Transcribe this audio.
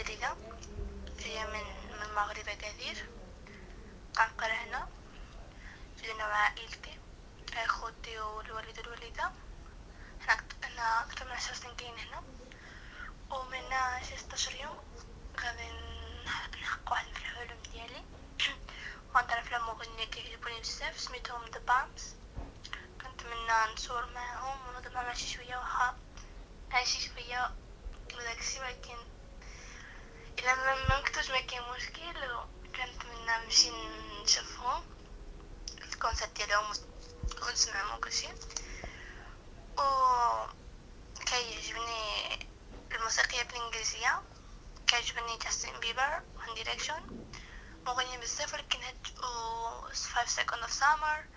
جديدة، هي من المغرب كثير. قنقرة هنا جينا مع عائلتي، خوتي والوالد والوالدة. هنا أكثر من 10 سنين كاين هنا، ومن 16 يوم غادي نحقق واحد في الحلم ديالي. وغنطلع في مغنية كيعجبوني بزاف سميتهم The Bumps. كنتمنى نصور معهم ونهضر معهم شي شوية، واخا شي شوية وداكشي، ولكن الا ما كنتوش ما كاين مشكل. كنتمنى نمشي نشوفهم الكونسرت ديالهم ونسمعهم وكلشي. و كيعجبني الموسيقى بالانجليزيه، كيعجبني جاستن بيبر وان دايركشن، مغني بزاف. ولكن هاد 5 seconds of summer